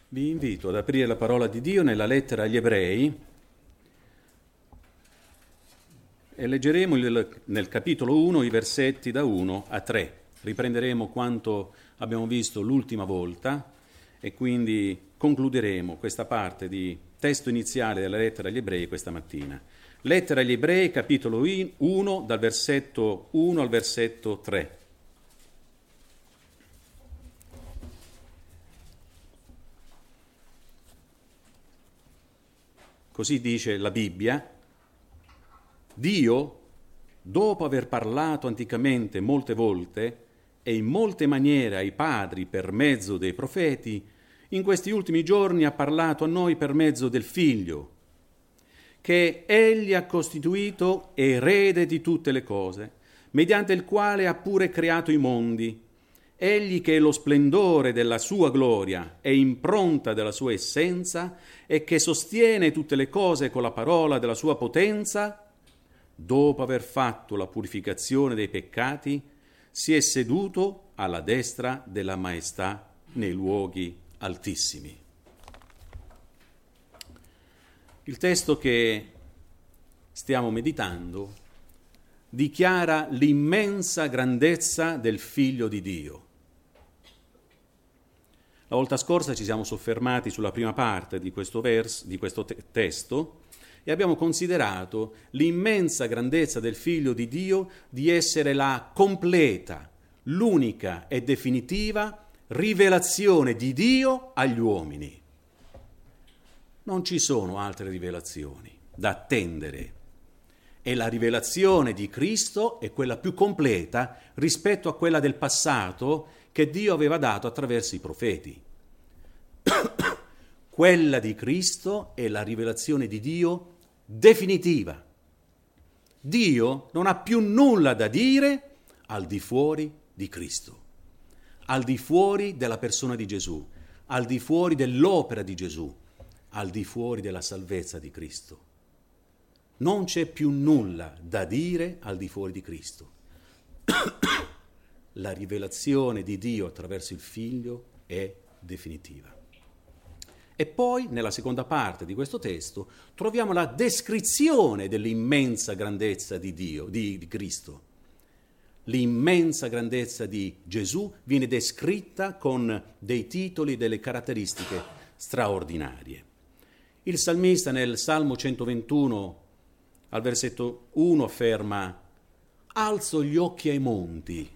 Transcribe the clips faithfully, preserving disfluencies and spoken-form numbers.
Vi invito ad aprire la parola di Dio nella lettera agli Ebrei e leggeremo il, nel capitolo uno i versetti da uno a tre. Riprenderemo quanto abbiamo visto l'ultima volta e quindi concluderemo questa parte di testo iniziale della lettera agli Ebrei questa mattina. Lettera agli Ebrei, capitolo uno, dal versetto uno al versetto tre. Così dice la Bibbia: Dio, dopo aver parlato anticamente molte volte e in molte maniere ai padri per mezzo dei profeti, in questi ultimi giorni ha parlato a noi per mezzo del Figlio, che egli ha costituito erede di tutte le cose, mediante il quale ha pure creato i mondi. Egli che è lo splendore della sua gloria e impronta della sua essenza e che sostiene tutte le cose con la parola della sua potenza, dopo aver fatto la purificazione dei peccati, si è seduto alla destra della maestà nei luoghi altissimi. Il testo che stiamo meditando dichiara l'immensa grandezza del Figlio di Dio. La volta scorsa ci siamo soffermati sulla prima parte di questo vers, di questo te- testo e abbiamo considerato l'immensa grandezza del Figlio di Dio di essere la completa, l'unica e definitiva rivelazione di Dio agli uomini. Non ci sono altre rivelazioni da attendere e la rivelazione di Cristo è quella più completa rispetto a quella del passato che Dio aveva dato attraverso i profeti. Quella di Cristo è la rivelazione di Dio definitiva. Dio non ha più nulla da dire al di fuori di Cristo, al di fuori della persona di Gesù, al di fuori dell'opera di Gesù, al di fuori della salvezza di Cristo. Non c'è più nulla da dire al di fuori di Cristo. La rivelazione di Dio attraverso il Figlio è definitiva. E poi, nella seconda parte di questo testo, troviamo la descrizione dell'immensa grandezza di Dio, di, di Cristo. L'immensa grandezza di Gesù viene descritta con dei titoli e delle caratteristiche straordinarie. Il salmista nel Salmo centoventuno, al versetto uno, afferma: «Alzo gli occhi ai monti.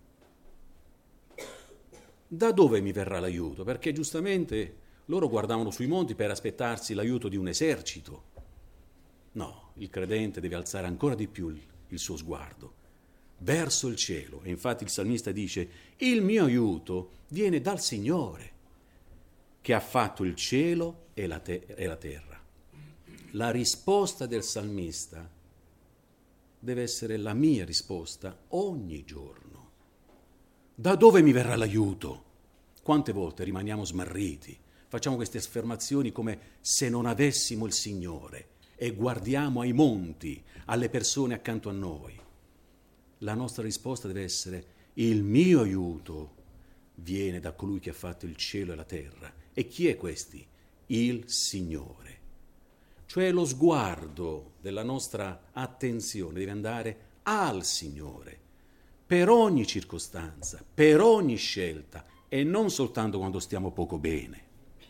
Da dove mi verrà l'aiuto?» Perché giustamente loro guardavano sui monti per aspettarsi l'aiuto di un esercito. No, il credente deve alzare ancora di più il, il suo sguardo verso il cielo. E infatti il salmista dice: «Il mio aiuto viene dal Signore, che ha fatto il cielo e la, te- e la terra». La risposta del salmista deve essere la mia risposta ogni giorno. Da dove mi verrà l'aiuto? Quante volte rimaniamo smarriti, facciamo queste affermazioni come se non avessimo il Signore e guardiamo ai monti, alle persone accanto a noi. La nostra risposta deve essere: il mio aiuto viene da colui che ha fatto il cielo e la terra. E chi è questi? Il Signore. Cioè lo sguardo della nostra attenzione deve andare al Signore, per ogni circostanza, per ogni scelta, e non soltanto quando stiamo poco bene.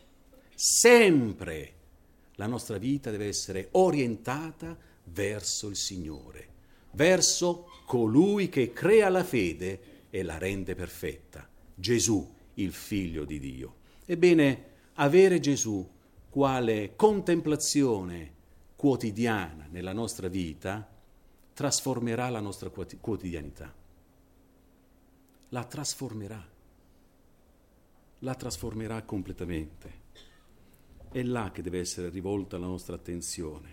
Sempre la nostra vita deve essere orientata verso il Signore, verso colui che crea la fede e la rende perfetta, Gesù, il Figlio di Dio. Ebbene, avere Gesù quale contemplazione quotidiana nella nostra vita trasformerà la nostra quotidianità. La trasformerà. La trasformerà completamente. È là che deve essere rivolta la nostra attenzione.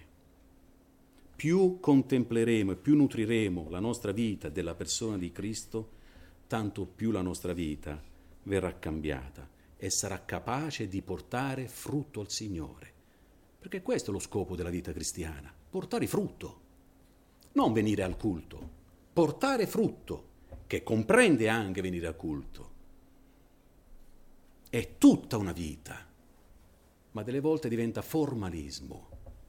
Più contempleremo e più nutriremo la nostra vita della persona di Cristo, tanto più la nostra vita verrà cambiata e sarà capace di portare frutto al Signore. Perché questo è lo scopo della vita cristiana, portare frutto. Non venire al culto, portare frutto, che comprende anche venire al culto. È tutta una vita ma delle volte diventa formalismo.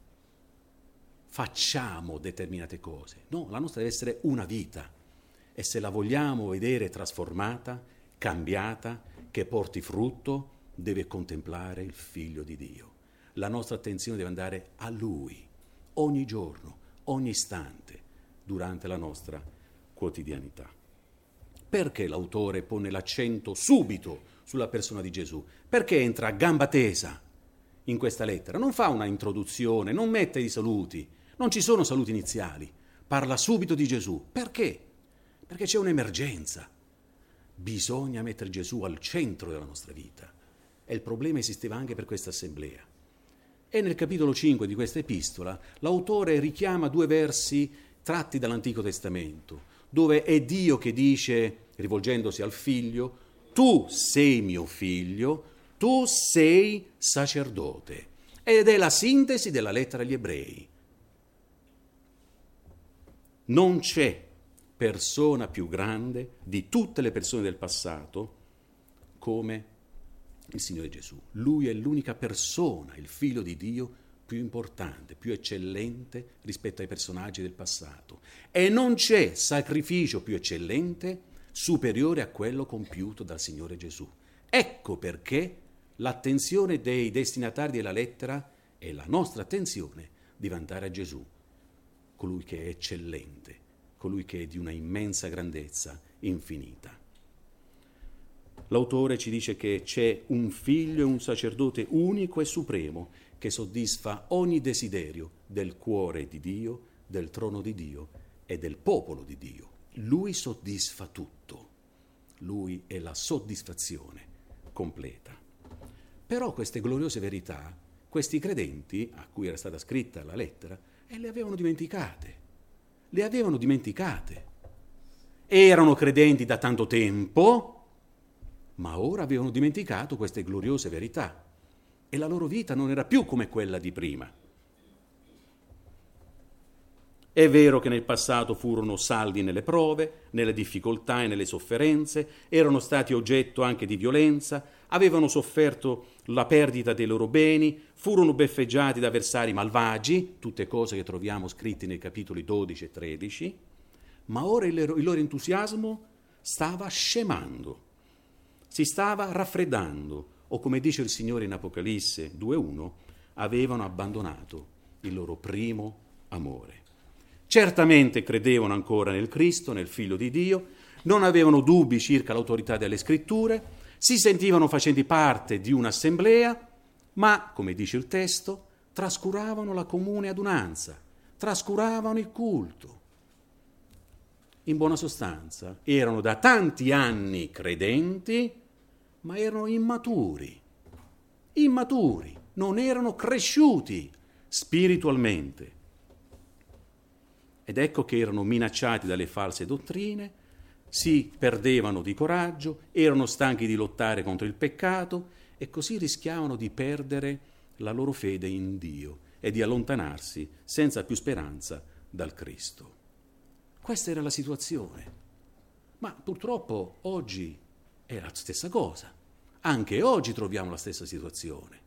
Facciamo determinate cose. No, la nostra deve essere una vita, e se la vogliamo vedere trasformata, cambiata, che porti frutto, deve contemplare il Figlio di Dio. La nostra attenzione deve andare a Lui, ogni giorno, ogni istante, durante la nostra quotidianità. Perché l'autore pone l'accento subito sulla persona di Gesù? Perché entra a gamba tesa in questa lettera? Non fa una introduzione, non mette i saluti, non ci sono saluti iniziali, parla subito di Gesù. Perché? Perché c'è un'emergenza. Bisogna mettere Gesù al centro della nostra vita. E il problema esisteva anche per questa assemblea. E nel capitolo cinque di questa epistola l'autore richiama due versi tratti dall'Antico Testamento, dove è Dio che dice, rivolgendosi al figlio, tu sei mio figlio, tu sei sacerdote. Ed è la sintesi della lettera agli Ebrei. Non c'è persona più grande di tutte le persone del passato come il Signore Gesù. Lui è l'unica persona, il Figlio di Dio, più importante, più eccellente rispetto ai personaggi del passato. E non c'è sacrificio più eccellente, superiore a quello compiuto dal Signore Gesù. Ecco perché l'attenzione dei destinatari della lettera è la nostra attenzione di andare a Gesù, colui che è eccellente, colui che è di una immensa grandezza infinita. L'autore ci dice che c'è un figlio e un sacerdote unico e supremo che soddisfa ogni desiderio del cuore di Dio, del trono di Dio e del popolo di Dio. Lui soddisfa tutto. Lui è la soddisfazione completa. Però queste gloriose verità, questi credenti a cui era stata scritta la lettera, e le avevano dimenticate. Le avevano dimenticate. Erano credenti da tanto tempo, ma ora avevano dimenticato queste gloriose verità e la loro vita non era più come quella di prima. È vero che nel passato furono saldi nelle prove, nelle difficoltà e nelle sofferenze, erano stati oggetto anche di violenza, avevano sofferto la perdita dei loro beni, furono beffeggiati da avversari malvagi, tutte cose che troviamo scritte nei capitoli dodici e tredici, ma ora il loro, il loro entusiasmo stava scemando. Si stava raffreddando, o come dice il Signore in Apocalisse due uno, avevano abbandonato il loro primo amore. Certamente credevano ancora nel Cristo, nel Figlio di Dio, non avevano dubbi circa l'autorità delle Scritture, si sentivano facenti parte di un'assemblea, ma, come dice il testo, trascuravano la comune adunanza, trascuravano il culto. In buona sostanza, erano da tanti anni credenti, ma erano immaturi, immaturi, non erano cresciuti spiritualmente. Ed ecco che erano minacciati dalle false dottrine, si perdevano di coraggio, erano stanchi di lottare contro il peccato e così rischiavano di perdere la loro fede in Dio e di allontanarsi senza più speranza dal Cristo. Questa era la situazione, ma purtroppo oggi è la stessa cosa. Anche oggi troviamo la stessa situazione.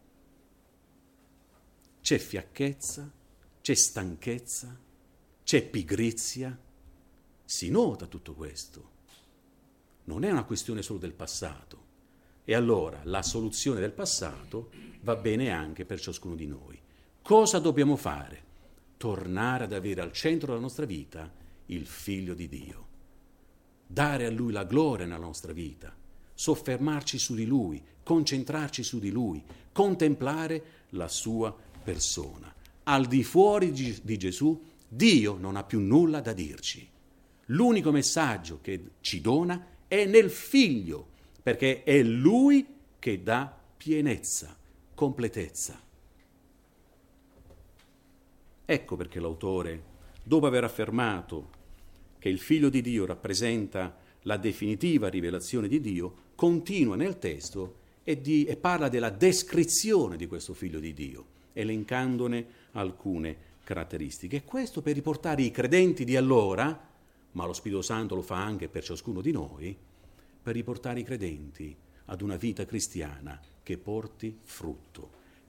C'è fiacchezza, c'è stanchezza, c'è pigrizia. Si nota tutto questo. Non è una questione solo del passato. E allora la soluzione del passato va bene anche per ciascuno di noi. Cosa dobbiamo fare? Tornare ad avere al centro della nostra vita il Figlio di Dio. Dare a Lui la gloria nella nostra vita. Soffermarci su di Lui, concentrarci su di Lui, contemplare la sua persona. Al di fuori di Gesù, Dio non ha più nulla da dirci. L'unico messaggio che ci dona è nel Figlio, perché è Lui che dà pienezza, completezza. Ecco perché l'autore, dopo aver affermato che il Figlio di Dio rappresenta la definitiva rivelazione di Dio, continua nel testo e, di, e parla della descrizione di questo Figlio di Dio, elencandone alcune caratteristiche. E questo per riportare i credenti di allora, ma lo Spirito Santo lo fa anche per ciascuno di noi, per riportare i credenti ad una vita cristiana che porti frutto.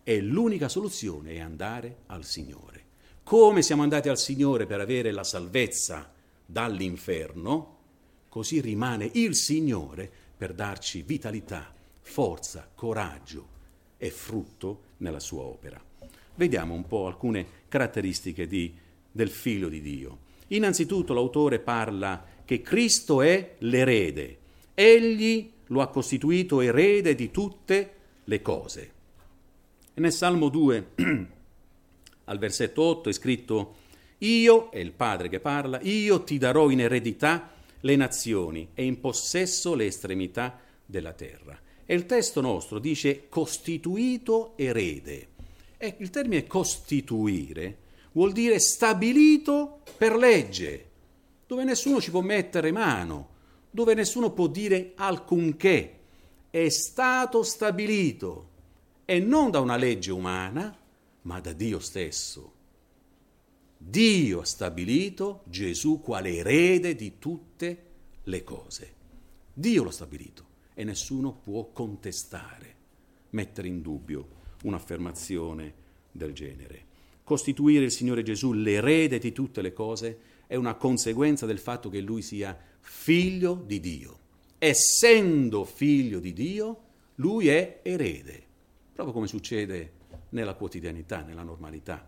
e l'unica soluzione è andare al Signore. Come siamo andati al Signore per avere la salvezza dall'inferno, così rimane il Signore per darci vitalità, forza, coraggio e frutto nella sua opera. Vediamo un po' alcune caratteristiche di, del Figlio di Dio. Innanzitutto l'autore parla che Cristo è l'erede. Egli lo ha costituito erede di tutte le cose. E nel Salmo due, al versetto otto, è scritto: io, è il Padre che parla, io ti darò in eredità le nazioni e in possesso le estremità della terra. E il testo nostro dice costituito erede. E il termine costituire vuol dire stabilito per legge, dove nessuno ci può mettere mano, dove nessuno può dire alcunché. È stato stabilito, e non da una legge umana, ma da Dio stesso. Dio ha stabilito Gesù quale erede di tutte le cose. Dio l'ha stabilito e nessuno può contestare, mettere in dubbio un'affermazione del genere. Costituire il Signore Gesù l'erede di tutte le cose è una conseguenza del fatto che Lui sia figlio di Dio. Essendo figlio di Dio, Lui è erede, proprio come succede nella quotidianità, nella normalità.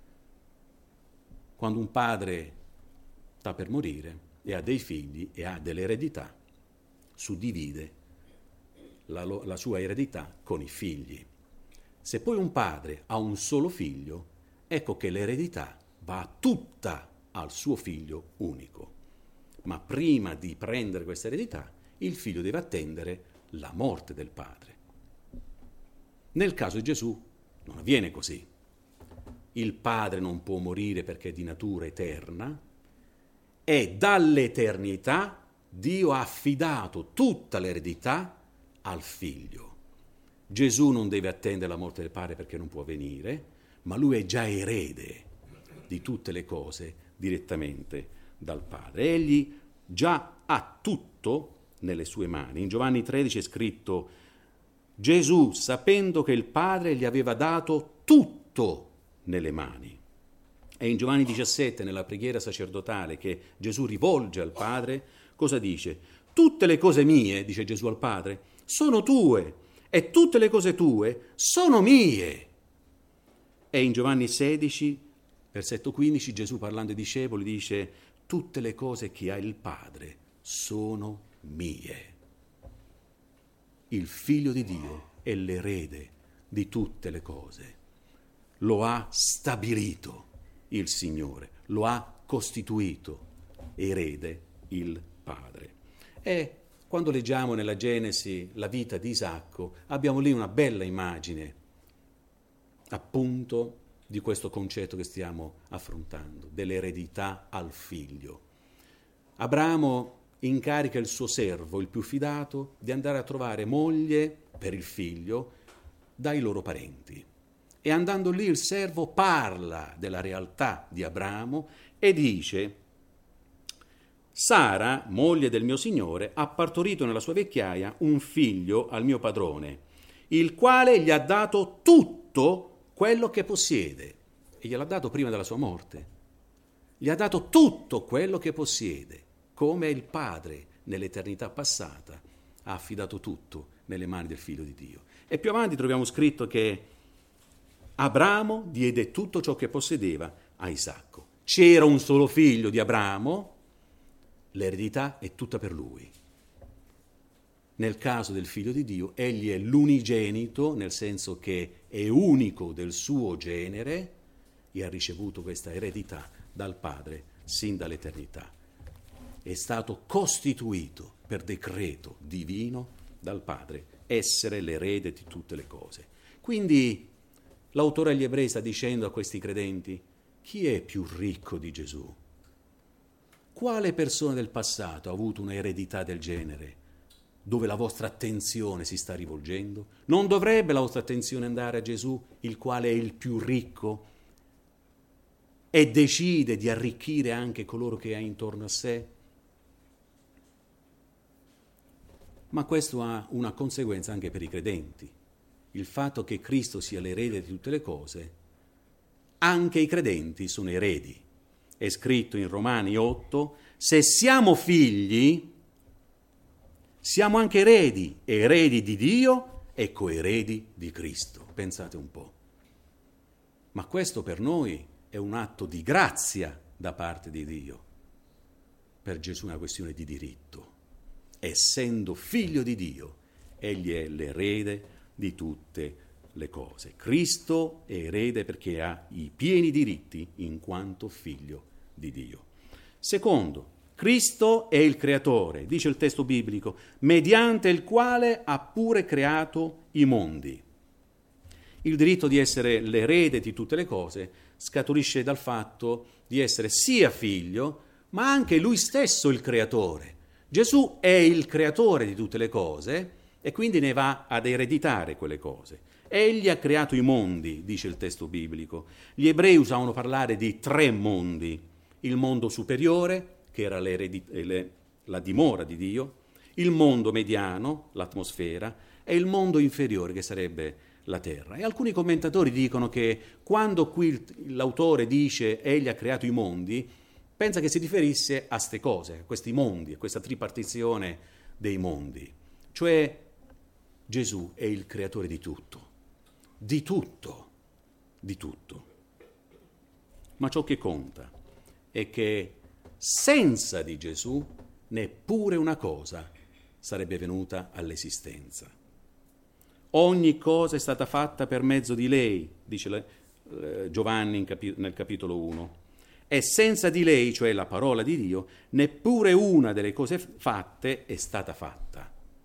Quando un padre sta per morire e ha dei figli e ha dell'eredità, suddivide la, la sua eredità con i figli. Se poi un padre ha un solo figlio, ecco che l'eredità va tutta al suo figlio unico. Ma prima di prendere questa eredità, il figlio deve attendere la morte del padre. Nel caso di Gesù non avviene così. Il padre non può morire perché è di natura eterna e dall'eternità Dio ha affidato tutta l'eredità al figlio. Gesù non deve attendere la morte del padre perché non può venire, ma lui è già erede di tutte le cose direttamente dal padre. Egli già ha tutto nelle sue mani. In Giovanni tredici è scritto: Gesù, sapendo che il padre gli aveva dato tutto nelle mani. E in Giovanni diciassette, nella preghiera sacerdotale che Gesù rivolge al Padre, cosa dice? Tutte le cose mie, dice Gesù al Padre, sono tue, e tutte le cose tue sono mie. E in Giovanni sedici, versetto quindici, Gesù parlando ai discepoli dice: tutte le cose che ha il Padre sono mie. Il Figlio di Dio è l'erede di tutte le cose. Lo ha stabilito il Signore, lo ha costituito erede il Padre. E quando leggiamo nella Genesi la vita di Isacco, abbiamo lì una bella immagine, appunto, di questo concetto che stiamo affrontando, dell'eredità al figlio. Abramo incarica il suo servo, il più fidato, di andare a trovare moglie per il figlio dai loro parenti. E andando lì il servo parla della realtà di Abramo e dice: Sara, moglie del mio signore, ha partorito nella sua vecchiaia un figlio al mio padrone, il quale gli ha dato tutto quello che possiede. E gliel'ha dato prima della sua morte. Gli ha dato tutto quello che possiede, come il padre nell'eternità passata ha affidato tutto nelle mani del figlio di Dio. E più avanti troviamo scritto che Abramo diede tutto ciò che possedeva a Isacco. C'era un solo figlio di Abramo, l'eredità è tutta per lui. Nel caso del figlio di Dio, egli è l'unigenito, nel senso che è unico del suo genere e ha ricevuto questa eredità dal Padre sin dall'eternità. È stato costituito per decreto divino dal Padre essere l'erede di tutte le cose. Quindi l'autore agli Ebrei sta dicendo a questi credenti: chi è più ricco di Gesù? Quale persona del passato ha avuto un'eredità del genere, dove la vostra attenzione si sta rivolgendo? Non dovrebbe la vostra attenzione andare a Gesù, il quale è il più ricco e decide di arricchire anche coloro che ha intorno a sé? Ma questo ha una conseguenza anche per i credenti. il fatto che Cristo sia l'erede di tutte le cose, anche i credenti sono eredi. È scritto in Romani otto, se siamo figli, siamo anche eredi, eredi di Dio e coeredi di Cristo. Pensate un po'. Ma questo per noi è un atto di grazia da parte di Dio. Per Gesù è una questione di diritto. Essendo figlio di Dio, egli è l'erede di tutte le cose. Cristo è erede perché ha i pieni diritti in quanto figlio di Dio. Secondo, Cristo è il creatore, dice il testo biblico, mediante il quale ha pure creato i mondi. Il diritto di essere l'erede di tutte le cose scaturisce dal fatto di essere sia figlio, ma anche lui stesso il creatore. Gesù è il creatore di tutte le cose e quindi ne va ad ereditare quelle cose. Egli ha creato i mondi, dice il testo biblico. Gli ebrei usavano parlare di tre mondi. Il mondo superiore, che era le, la dimora di Dio, il mondo mediano, l'atmosfera, e il mondo inferiore, che sarebbe la terra. E alcuni commentatori dicono che quando qui l'autore dice egli ha creato i mondi, pensa che si riferisse a ste cose, a questi mondi, a questa tripartizione dei mondi. Cioè Gesù è il creatore di tutto, di tutto, di tutto. Ma ciò che conta è che senza di Gesù neppure una cosa sarebbe venuta all'esistenza. Ogni cosa è stata fatta per mezzo di lei, dice Giovanni nel capitolo uno. E senza di lei, cioè la parola di Dio, neppure una delle cose fatte è stata fatta.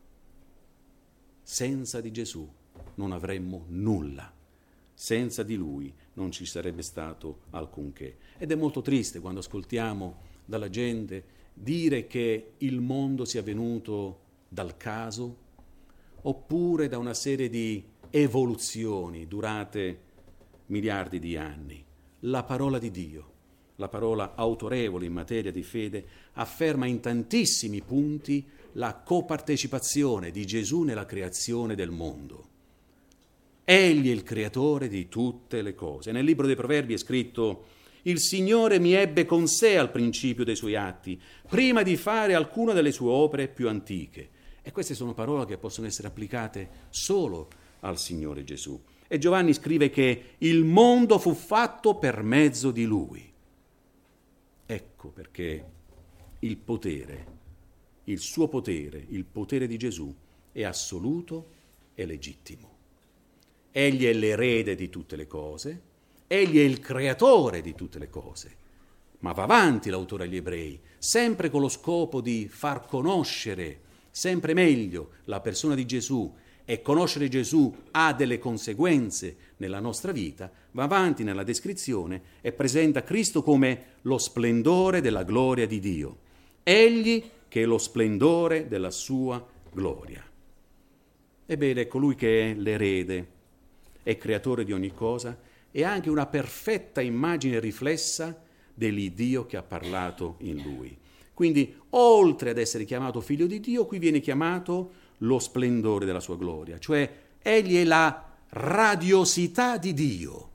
Senza di Gesù non avremmo nulla. Senza di Lui non ci sarebbe stato alcunché. Ed è molto triste quando ascoltiamo dalla gente dire che il mondo sia venuto dal caso oppure da una serie di evoluzioni durate miliardi di anni. La parola di Dio, la parola autorevole in materia di fede, afferma in tantissimi punti la copartecipazione di Gesù nella creazione del mondo. Egli è il creatore di tutte le cose. Nel libro dei Proverbi è scritto: il Signore mi ebbe con sé al principio dei suoi atti, prima di fare alcuna delle sue opere più antiche. E queste sono parole che possono essere applicate solo al Signore Gesù. E Giovanni scrive che il mondo fu fatto per mezzo di Lui. Ecco perché il potere, il suo potere, il potere di Gesù è assoluto e legittimo. Egli è l'erede di tutte le cose, egli è il creatore di tutte le cose. Ma va avanti l'autore agli ebrei, sempre con lo scopo di far conoscere sempre meglio la persona di Gesù, e conoscere Gesù ha delle conseguenze nella nostra vita, va avanti nella descrizione e presenta Cristo come lo splendore della gloria di Dio. Egli che è lo splendore della sua gloria. Ebbene, è colui che è l'erede, è creatore di ogni cosa, è anche una perfetta immagine riflessa dell'Iddio che ha parlato in lui. Quindi, oltre ad essere chiamato figlio di Dio, qui viene chiamato lo splendore della sua gloria, cioè egli è la radiosità di Dio.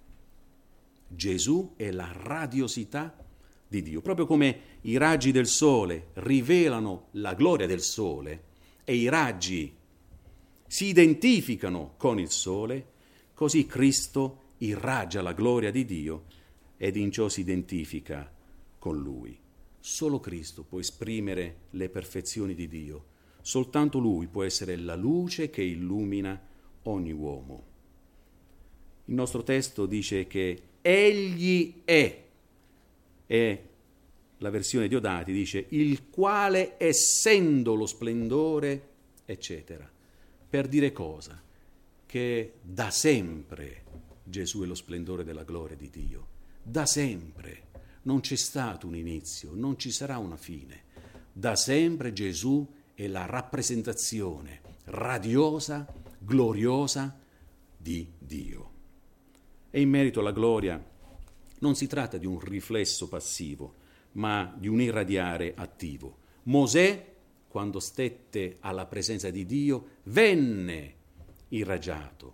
Gesù è la radiosità di Dio, proprio come i raggi del sole rivelano la gloria del sole e i raggi si identificano con il sole, così Cristo irraggia la gloria di Dio ed in ciò si identifica con Lui. Solo Cristo può esprimere le perfezioni di Dio. Soltanto Lui può essere la luce che illumina ogni uomo. Il nostro testo dice che Egli è, e la versione Diodati dice il quale essendo lo splendore, eccetera. Per dire cosa? Che da sempre Gesù è lo splendore della gloria di Dio. Da sempre. Non c'è stato un inizio, non ci sarà una fine. Da sempre Gesù è la rappresentazione radiosa, gloriosa di Dio. E in merito alla gloria non si tratta di un riflesso passivo, ma di un irradiare attivo. Mosè, quando stette alla presenza di Dio, venne irraggiato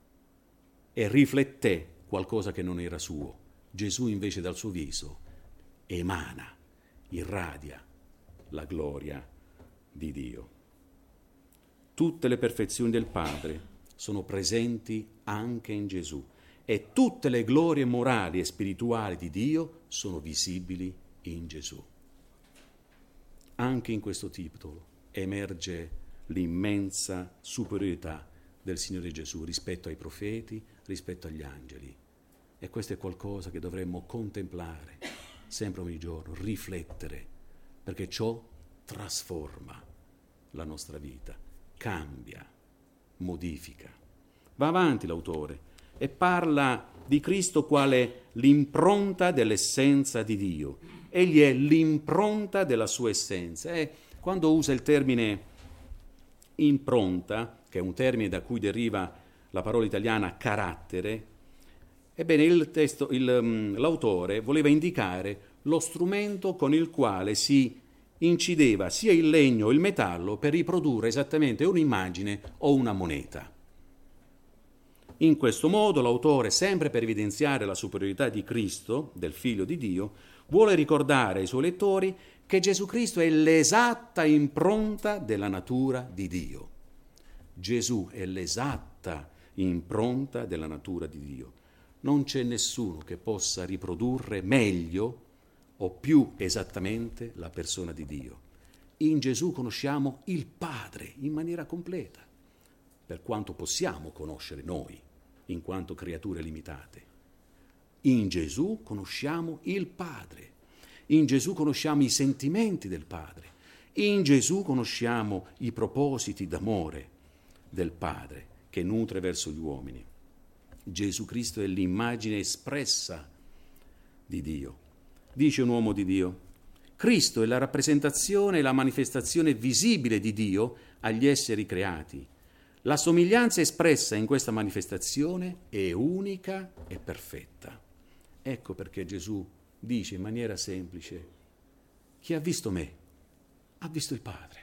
e rifletté qualcosa che non era suo. Gesù invece dal suo viso emana, irradia la gloria di Dio. Tutte le perfezioni del Padre sono presenti anche in Gesù e tutte le glorie morali e spirituali di Dio sono visibili in Gesù. Anche in questo titolo emerge l'immensa superiorità del Signore Gesù rispetto ai profeti, rispetto agli angeli. E questo è qualcosa che dovremmo contemplare sempre ogni giorno, riflettere, perché ciò trasforma la nostra vita, cambia, modifica. Va avanti l'autore e parla di Cristo quale l'impronta dell'essenza di Dio. Egli è l'impronta della sua essenza. E quando usa il termine impronta, che è un termine da cui deriva la parola italiana carattere, ebbene il testo, il, l'autore voleva indicare lo strumento con il quale si incideva sia il legno o il metallo per riprodurre esattamente un'immagine o una moneta. In questo modo l'autore, sempre per evidenziare la superiorità di Cristo, del Figlio di Dio, vuole ricordare ai suoi lettori che Gesù Cristo è l'esatta impronta della natura di Dio. Gesù è l'esatta impronta della natura di Dio. Non c'è nessuno che possa riprodurre meglio o più esattamente la persona di Dio. In Gesù conosciamo il Padre in maniera completa, per quanto possiamo conoscere noi, in quanto creature limitate. In Gesù conosciamo il Padre, in Gesù conosciamo i sentimenti del Padre, in Gesù conosciamo i propositi d'amore del Padre che nutre verso gli uomini. Gesù Cristo è l'immagine espressa di Dio. Dice un uomo di Dio: Cristo è la rappresentazione e la manifestazione visibile di Dio agli esseri creati. La somiglianza espressa in questa manifestazione è unica e perfetta. Ecco perché Gesù dice in maniera semplice: chi ha visto me ha visto il Padre.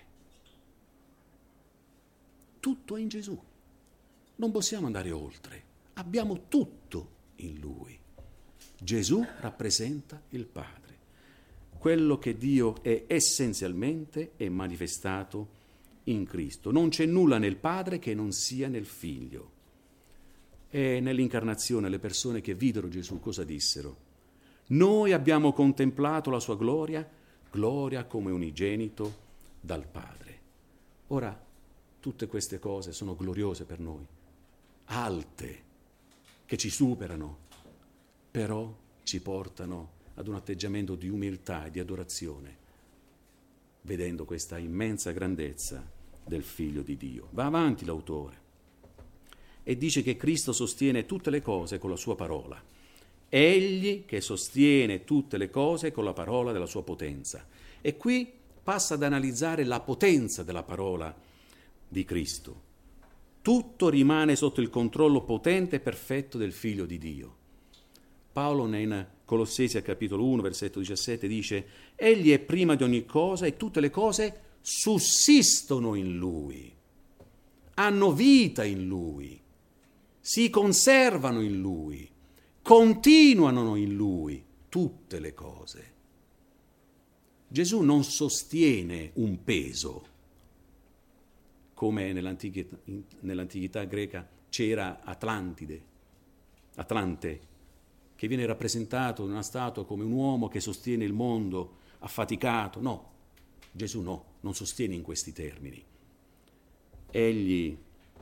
Tutto è in Gesù. Non possiamo andare oltre. Abbiamo tutto in Lui. Gesù rappresenta il Padre. Quello che Dio è essenzialmente è manifestato in Cristo. Non c'è nulla nel Padre che non sia nel Figlio. E nell'incarnazione le persone che videro Gesù cosa dissero? Noi abbiamo contemplato la sua gloria, gloria come unigenito dal Padre. Ora, tutte queste cose sono gloriose per noi, alte, che ci superano, però ci portano ad un atteggiamento di umiltà e di adorazione, vedendo questa immensa grandezza del Figlio di Dio. Va avanti l'autore e dice che Cristo sostiene tutte le cose con la sua parola. Egli che sostiene tutte le cose con la parola della sua potenza. E qui passa ad analizzare la potenza della parola di Cristo. Tutto rimane sotto il controllo potente e perfetto del Figlio di Dio. Paolo in Colossesi al capitolo uno, versetto diciassette dice: Egli è prima di ogni cosa e tutte le cose sussistono in Lui, hanno vita in Lui, si conservano in Lui, continuano in Lui tutte le cose. Gesù non sostiene un peso, come nell'antichità, nell'antichità greca c'era Atlantide, Atlante, che viene rappresentato in una statua come un uomo che sostiene il mondo affaticato. No, Gesù no, non sostiene in questi termini. Egli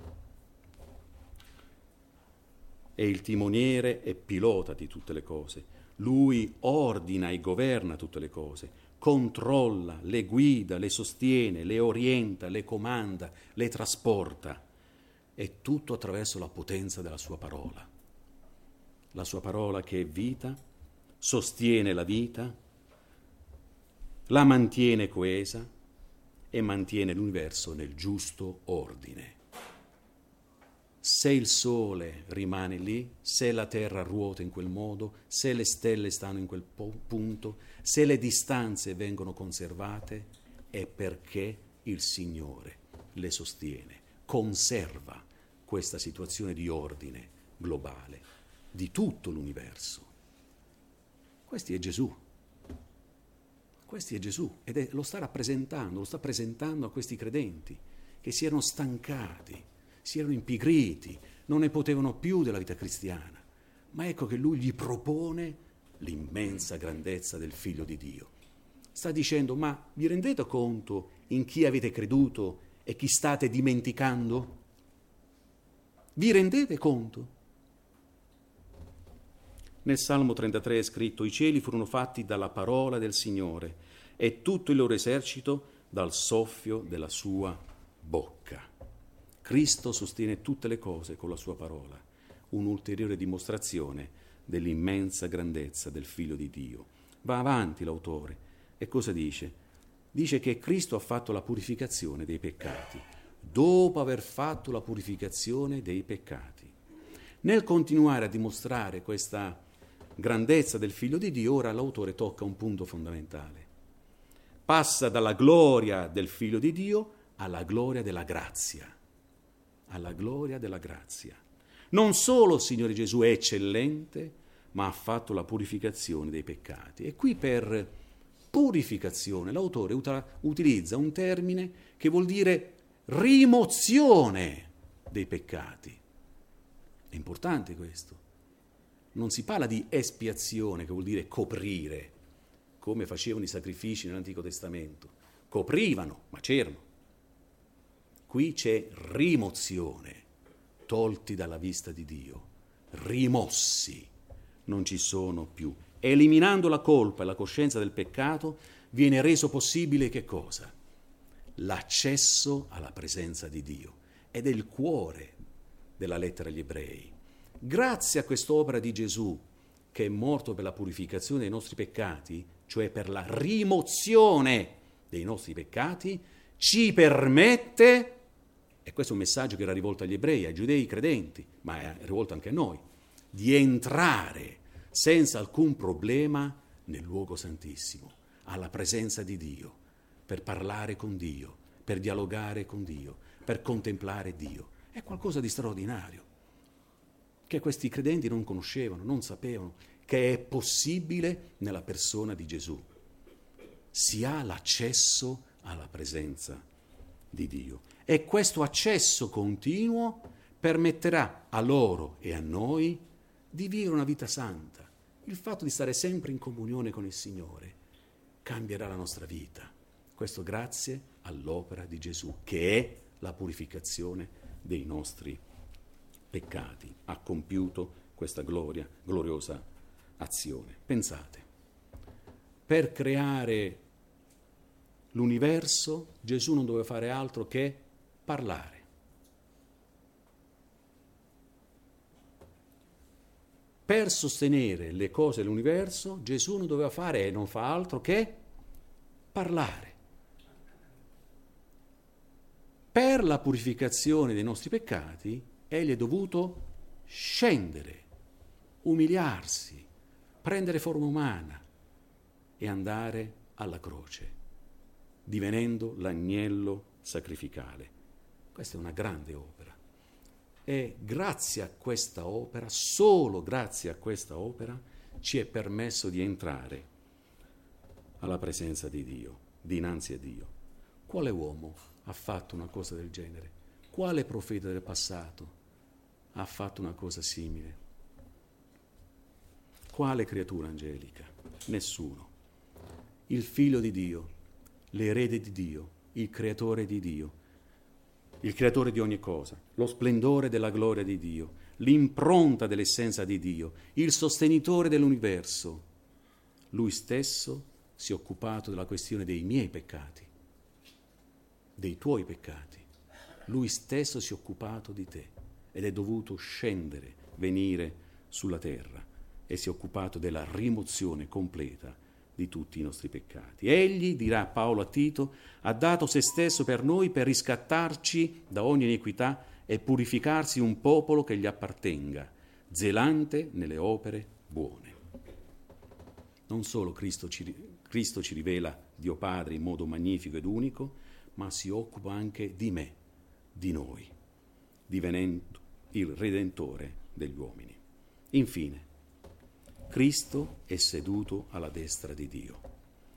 è il timoniere e pilota di tutte le cose. Lui ordina e governa tutte le cose, controlla, le guida, le sostiene, le orienta, le comanda, le trasporta. È tutto attraverso la potenza della sua parola. La sua parola che è vita, sostiene la vita, la mantiene coesa e mantiene l'universo nel giusto ordine. Se il sole rimane lì, se la terra ruota in quel modo, se le stelle stanno in quel punto, se le distanze vengono conservate, è perché il Signore le sostiene, conserva questa situazione di ordine globale di tutto l'universo. Questo è Gesù. Questo è Gesù ed è, lo sta rappresentando, lo sta presentando a questi credenti che si erano stancati, si erano impigriti, non ne potevano più della vita cristiana. Ma ecco che lui gli propone l'immensa grandezza del Figlio di Dio. Sta dicendo: ma vi rendete conto in chi avete creduto e chi state dimenticando? Vi rendete conto? Nel Salmo trentatré è scritto: i cieli furono fatti dalla parola del Signore e tutto il loro esercito dal soffio della sua bocca. Cristo sostiene tutte le cose con la sua parola, un'ulteriore dimostrazione dell'immensa grandezza del Figlio di Dio. Va avanti l'autore e cosa dice? Dice che Cristo ha fatto la purificazione dei peccati, dopo aver fatto la purificazione dei peccati. Nel continuare a dimostrare questa grandezza del Figlio di Dio, ora l'autore tocca un punto fondamentale. Passa dalla gloria del Figlio di Dio alla gloria della grazia. Alla gloria della grazia. Non solo il Signore Gesù è eccellente, ma ha fatto la purificazione dei peccati. E qui per purificazione l'autore utilizza un termine che vuol dire rimozione dei peccati. È importante questo. Non si parla di espiazione, che vuol dire coprire, come facevano i sacrifici nell'Antico Testamento. Coprivano, ma c'erano. Qui c'è rimozione, tolti dalla vista di Dio, rimossi, non ci sono più. Eliminando la colpa e la coscienza del peccato, viene reso possibile che cosa? L'accesso alla presenza di Dio. Ed è il cuore della lettera agli Ebrei. Grazie a quest'opera di Gesù, che è morto per la purificazione dei nostri peccati, cioè per la rimozione dei nostri peccati, ci permette, e questo è un messaggio che era rivolto agli ebrei, ai giudei credenti, ma è rivolto anche a noi, di entrare senza alcun problema nel luogo santissimo, alla presenza di Dio, per parlare con Dio, per dialogare con Dio, per contemplare Dio. È qualcosa di straordinario, che questi credenti non conoscevano, non sapevano, che è possibile nella persona di Gesù. Si ha l'accesso alla presenza di Dio. E questo accesso continuo permetterà a loro e a noi di vivere una vita santa. Il fatto di stare sempre in comunione con il Signore cambierà la nostra vita. Questo grazie all'opera di Gesù, che è la purificazione dei nostri peccati. Ha compiuto questa gloria, gloriosa azione. Pensate, per creare l'universo Gesù non doveva fare altro che parlare. Per sostenere le cose dell'universo Gesù non doveva fare e non fa altro che parlare. Per la purificazione dei nostri peccati egli è dovuto scendere, umiliarsi, prendere forma umana e andare alla croce, divenendo l'agnello sacrificale. Questa è una grande opera. E grazie a questa opera, solo grazie a questa opera, ci è permesso di entrare alla presenza di Dio, dinanzi a Dio. Quale uomo ha fatto una cosa del genere? Quale profeta del passato ha fatto una cosa simile? Quale creatura angelica? Nessuno. Il Figlio di Dio, l'erede di Dio, il creatore di Dio, il creatore di ogni cosa, lo splendore della gloria di Dio, l'impronta dell'essenza di Dio, il sostenitore dell'universo. Lui stesso si è occupato della questione dei miei peccati, dei tuoi peccati. Lui stesso si è occupato di te ed è dovuto scendere, venire sulla terra e si è occupato della rimozione completa di tutti i nostri peccati. Egli, dirà Paolo a Tito, ha dato se stesso per noi per riscattarci da ogni iniquità e purificarsi un popolo che gli appartenga, zelante nelle opere buone. Non solo Cristo ci, Cristo ci rivela Dio Padre in modo magnifico ed unico, ma si occupa anche di me, di noi. divenendo il Redentore degli uomini. Infine, Cristo è seduto alla destra di Dio.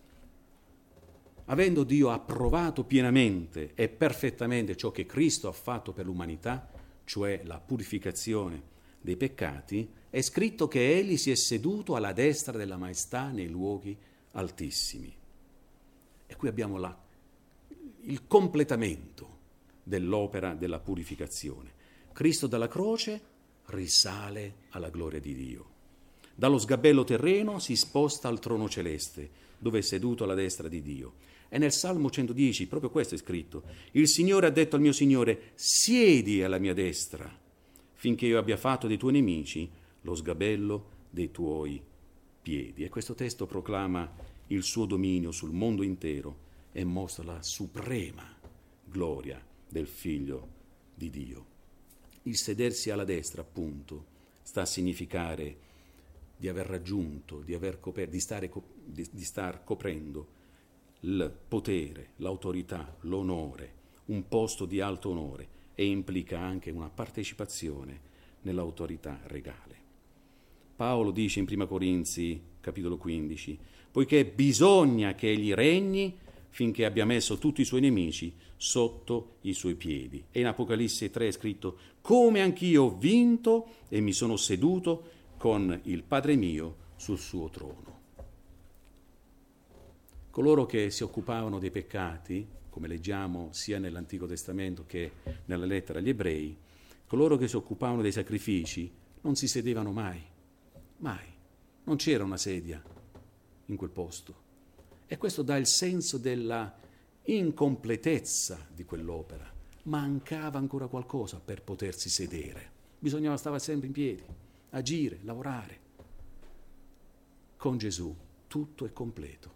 Avendo Dio approvato pienamente e perfettamente ciò che Cristo ha fatto per l'umanità, cioè la purificazione dei peccati, è scritto che Egli si è seduto alla destra della maestà nei luoghi altissimi. E qui abbiamo la, il completamento dell'opera della purificazione. Cristo dalla croce risale alla gloria di Dio. Dallo sgabello terreno si sposta al trono celeste, dove è seduto alla destra di Dio. E nel Salmo centodieci, proprio questo è scritto: il Signore ha detto al mio Signore, siedi alla mia destra, finché io abbia fatto dei tuoi nemici lo sgabello dei tuoi piedi. E questo testo proclama il suo dominio sul mondo intero e mostra la suprema gloria del Figlio di Dio. Il sedersi alla destra, appunto, sta a significare di aver raggiunto, di, aver coper- di, stare co- di, di star coprendo il potere, l'autorità, l'onore, un posto di alto onore, e implica anche una partecipazione nell'autorità regale. Paolo dice in Prima Corinzi, capitolo quindici, poiché bisogna che egli regni finché abbia messo tutti i suoi nemici sotto i suoi piedi. E in Apocalisse tre è scritto, come anch'io ho vinto e mi sono seduto con il Padre mio sul suo trono. Coloro che si occupavano dei peccati, come leggiamo sia nell'Antico Testamento che nella lettera agli Ebrei, coloro che si occupavano dei sacrifici non si sedevano mai, mai. Non c'era una sedia in quel posto. E questo dà il senso della incompletezza di quell'opera. Mancava ancora qualcosa per potersi sedere. Bisognava stare sempre in piedi, agire, lavorare. Con Gesù tutto è completo.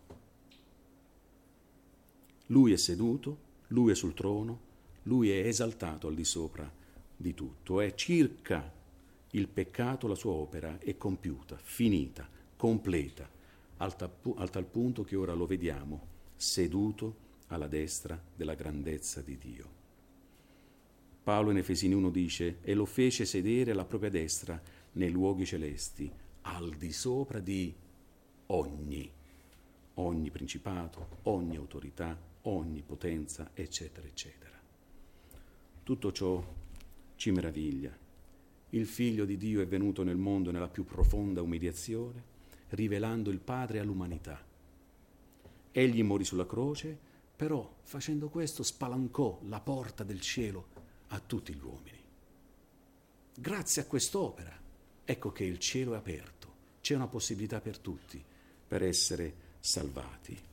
Lui è seduto, lui è sul trono, lui è esaltato al di sopra di tutto. E circa il peccato la sua opera è compiuta, finita, completa, al, tapu- al tal punto che ora lo vediamo seduto alla destra della grandezza di Dio. Paolo in Efesini uno dice, e lo fece sedere alla propria destra nei luoghi celesti, al di sopra di ogni, ogni principato, ogni autorità, ogni potenza, eccetera, eccetera. Tutto ciò ci meraviglia. Il Figlio di Dio è venuto nel mondo nella più profonda umiliazione, rivelando il Padre all'umanità. Egli morì sulla croce, però facendo questo spalancò la porta del cielo a tutti gli uomini. Grazie a quest'opera, ecco che il cielo è aperto, c'è una possibilità per tutti per essere salvati.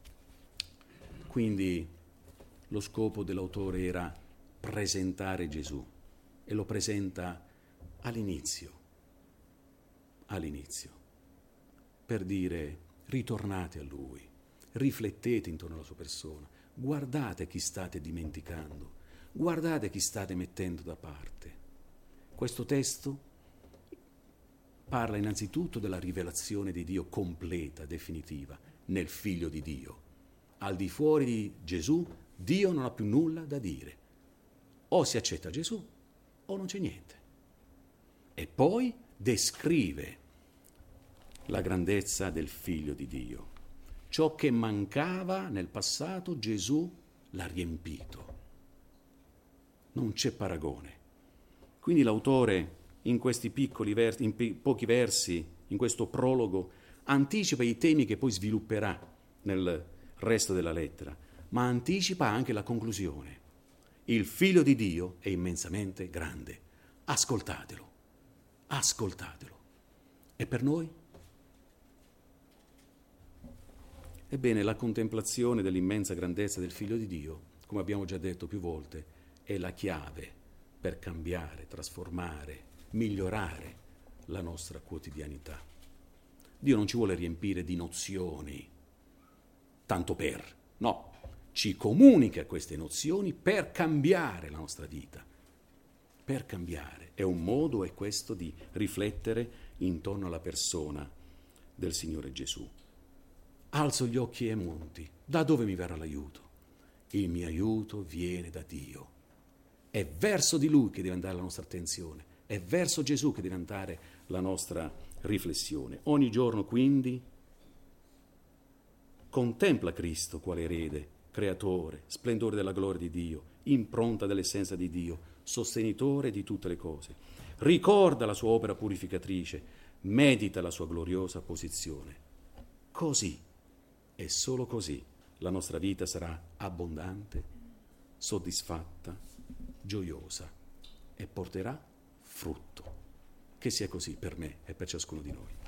Quindi lo scopo dell'autore era presentare Gesù, e lo presenta all'inizio, all'inizio, per dire ritornate a Lui, riflettete intorno alla sua persona, guardate chi state dimenticando, guardate chi state mettendo da parte. Questo testo parla innanzitutto della rivelazione di Dio completa, definitiva, nel Figlio di Dio. Al di fuori di Gesù, Dio non ha più nulla da dire. O si accetta Gesù o non c'è niente. E poi descrive la grandezza del Figlio di Dio. Ciò che mancava nel passato, Gesù l'ha riempito. Non c'è paragone. Quindi l'autore in questi piccoli versi, in pi- pochi versi, in questo prologo, anticipa i temi che poi svilupperà nel resto della lettera, ma anticipa anche la conclusione. Il Figlio di Dio è immensamente grande. Ascoltatelo, ascoltatelo. E per noi? Ebbene, la contemplazione dell'immensa grandezza del Figlio di Dio, come abbiamo già detto più volte, è la chiave per cambiare, trasformare, migliorare la nostra quotidianità. Dio non ci vuole riempire di nozioni, tanto per, no, ci comunica queste nozioni per cambiare la nostra vita, per cambiare. E un modo è questo di riflettere intorno alla persona del Signore Gesù. Alzo gli occhi ai monti, da dove mi verrà l'aiuto? Il mio aiuto viene da Dio. È verso di Lui che deve andare la nostra attenzione, è verso Gesù che deve andare la nostra riflessione. Ogni giorno quindi contempla Cristo quale erede, creatore, splendore della gloria di Dio, impronta dell'essenza di Dio, sostenitore di tutte le cose. Ricorda la sua opera purificatrice, medita la sua gloriosa posizione. Così, e solo così, la nostra vita sarà abbondante, soddisfatta, gioiosa e porterà frutto. Che sia così per me e per ciascuno di noi.